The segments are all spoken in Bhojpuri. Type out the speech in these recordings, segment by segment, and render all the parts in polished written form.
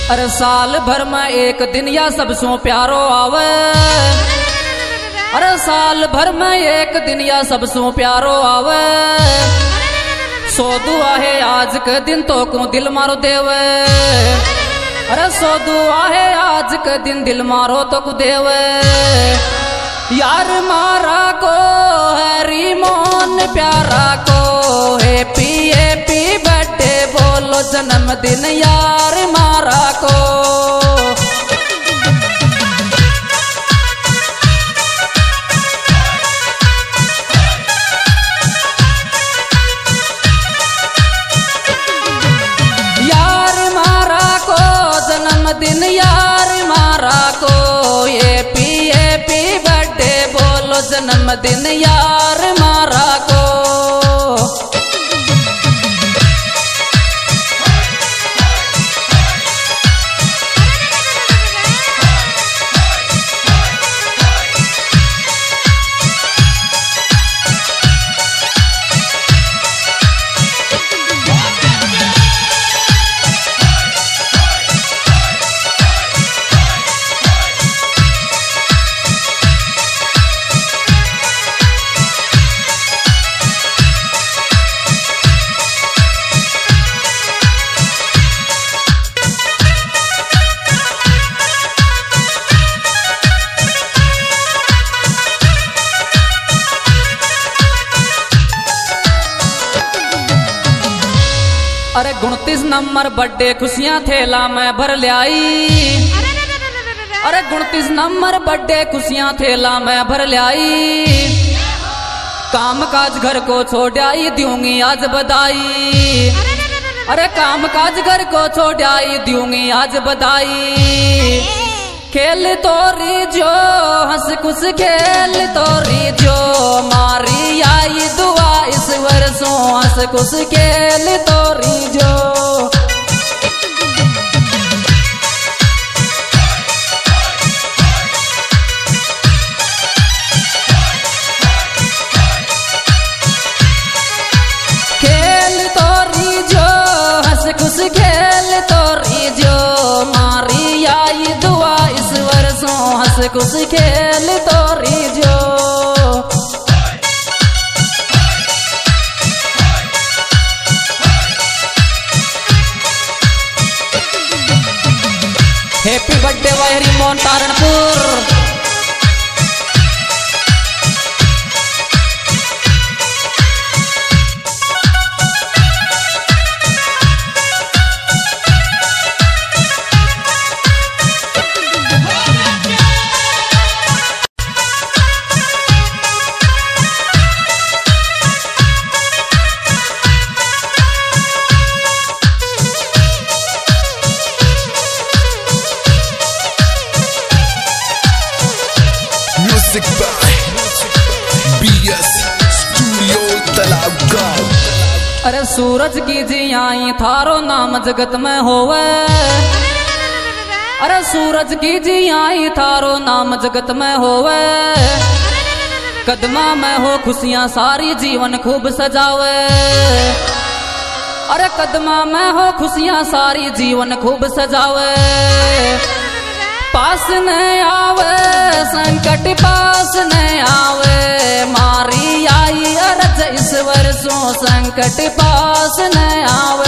अरे साल भर में एक दिन या सबसों प्यारो आवे। अरे साल भर में एक दिन या सबसों प्यारो आवे। सो दुआ है आज के दिन तो को दिल मारो देवे। अरे सो दुआ है आज के दिन दिल मारो तो को देवे। यार मारा को हैरी मोन प्यारा को हैप्पी हैप्पी बर्थडे बोलो जन्मदिन यार मारा को। यार मारा को जन्मदिन यार मारा को हैप्पी हैप्पी बर्थडे बोलो जन्मदिन यार मारा को। अरे 29 नंबर बर्थडे खुशियां थैला में भर ले आई। अरे 29 नंबर बर्थडे खुशियां थैला में भर ले आई। काम काज घर को छोड़ आई दूंगी आज बधाई। अरे काम काज घर को छोड़ आई दूंगी आज बधाई। खेल तोरी जो हंस खुश खेल तोरी जो मारी आई दुआ इस वर्षों हंस खुश खेल तोरी जो। खेल तोरी जो हंस खुश खेल तोरी जो मारी आई दुआ इस वर्षों हंस खुश खेल तोरी जो। हैप्पी बर्थडे वायरी मोन Taranpur. Music by BS Studio तालाब गाँव। अरे सूरज की जियाई थारो नाम जगत में होवे। अरे सूरज की जियाई थारो नाम जगत में होवे। कदमा में हो खुशियां सारी जीवन खूब सजावे। अरे कदमा में हो खुशियां सारी जीवन खूब सजावे। पास न आवे संकट पास न आवे मारी आई अरज इस वर्षों संकट पास न आवे।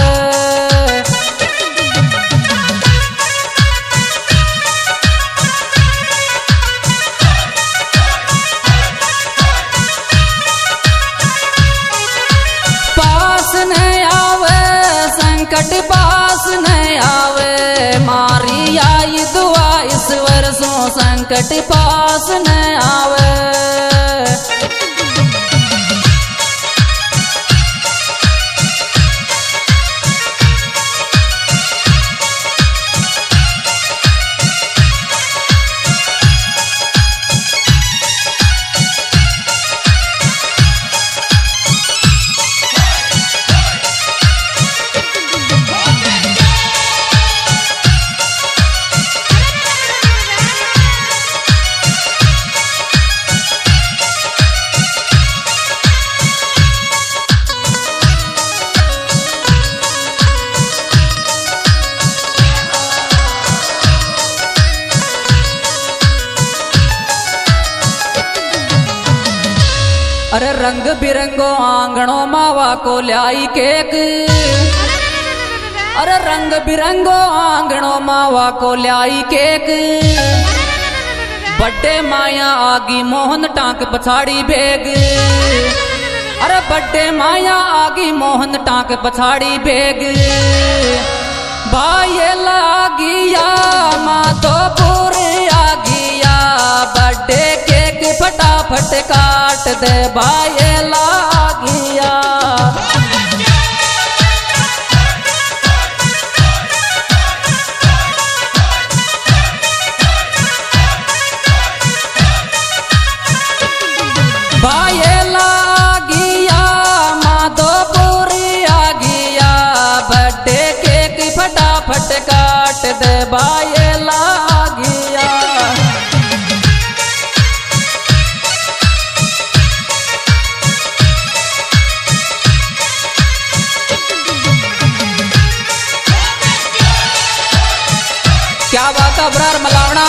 पास न आवे संकट पास न आवे मारी आई दुआ इस वर्षों संकट पास न आवे। रंग बिरंगो आंगणों मावा को लाई केक। अरे रंग बिरंगो आंगणों मावा को लाई केक। बड्डे माया आगी मोहन टांक पछाड़ी बेग। अरे बड्डे माया आगी मोहन टांक पछाड़ी बेग। भाई लागिया माधोपुर आ गया बर्थडे केक फटाफट काट दे भाई लागिया। भाई लागिया माधोपुर आ गया बर्थडे केक फटाफट काट दे भाई लागिया। क्या बात है Brar मलावना।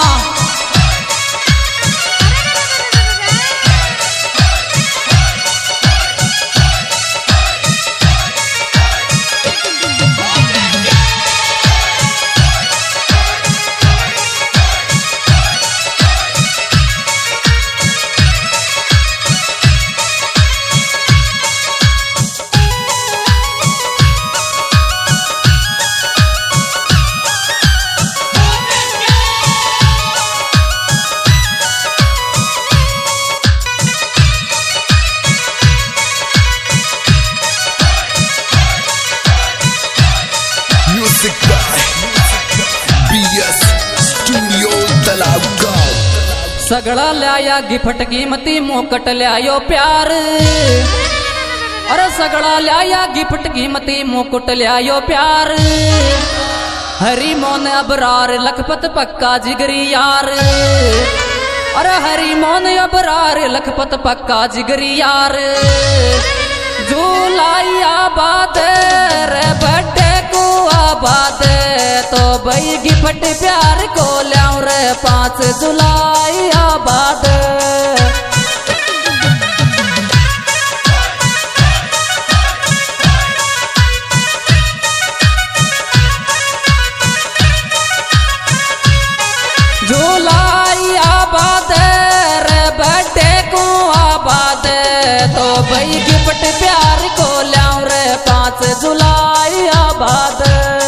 Music by BS Studio Talabgaon। सगड़ा लाया गिफ्ट कीमती मुकुट लायो प्यार। अरे सगड़ा लाया गिफ्ट कीमती मुकुट लायो प्यार। हरी मोन अबरार लखपत पक्का जिगरी यार। अरे हरी मोन अबरार लखपत पक्का जिगरी यार। जुलाई आबाद रे बड्डे को आबाद तो भाई गिफ्ट प्यार को ल्याऊं रे 5 जुलाई आबाद। जुलाई आबाद रे बड्डे को आबाद तो भाई गिफ्ट प्यार को ल्याऊं रे 5 जुलाई आबाद।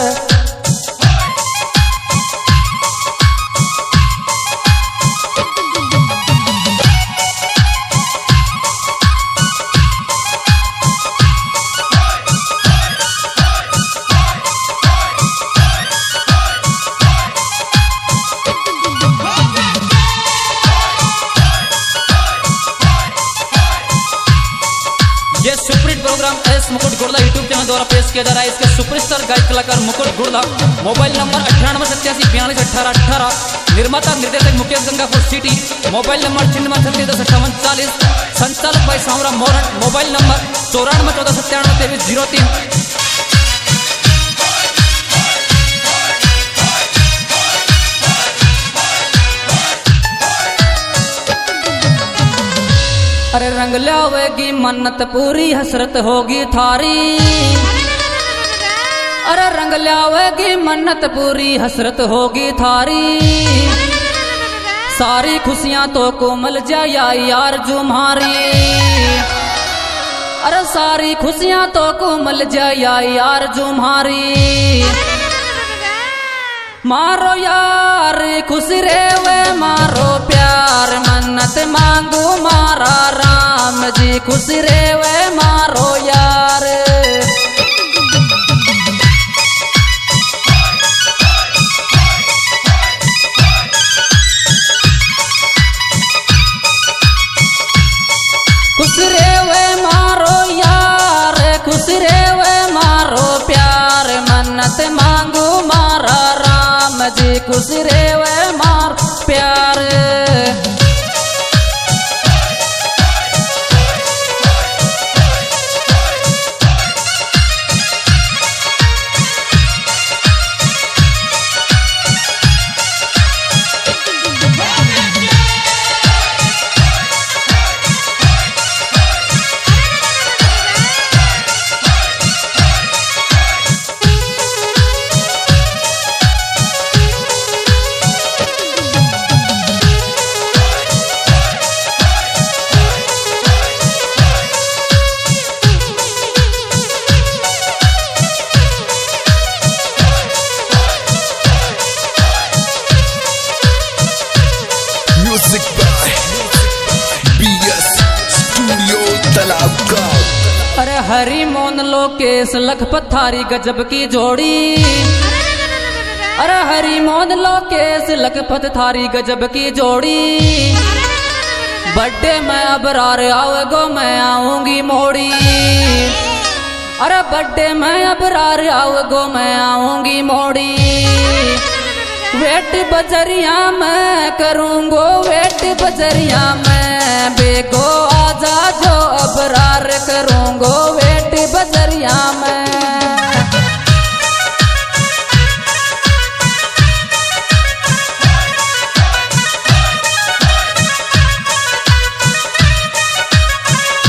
ये सुपरहिट प्रोग्राम एस मुकुट गुर्दा यूट्यूब चैनल द्वारा पेश किया जा रहा है। इसके सुपरस्टार गायक कलाकार मुकुट गुर्दा। Mobile number 9887421818। निर्माता निर्देशक Mukesh Gangapur City. Mobile number 96375840। संचालक भाई सावरा मोरन। Mobile number 9414972303। अरे रंग लावेगी मन्नत पूरी हसरत होगी थारी। अरे रंग लावेगी मन्नत पूरी हसरत होगी थारी। सारी खुशियां तो को मिल जाए यार तुम्हारी। अरे सारी खुशियां तो को मिल जाए यार तुम्हारी। मारो यार खुश रेवे मारो प्यार मन्नत मांगू मारा राम जी खुश रेवे मारो यार। खुश रेवे मारो यार खुश रेवे मारो प्यार मन्नत मांगू मारा राम जी खुश रेवे मार प्यार। हरी मोन लोकेश लखपत थारी गजब की जोड़ी। अरे हरी मोन लोकेश लखपत थारी गजब की जोड़ी। बर्थडे में अबरार आओगो मैं आऊंगी मोड़ी। अरे बर्थडे में अबरार आओगो मैं आऊंगी मोड़ी। वेट बजरिया मैं करूंगो वेट बजरिया मैं बेगो आजा जो अबरार करूंगो वेट बजरिया मैं।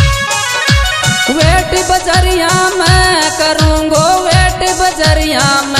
वेट बजरिया मैं करूंगो वेट बजरिया मैं।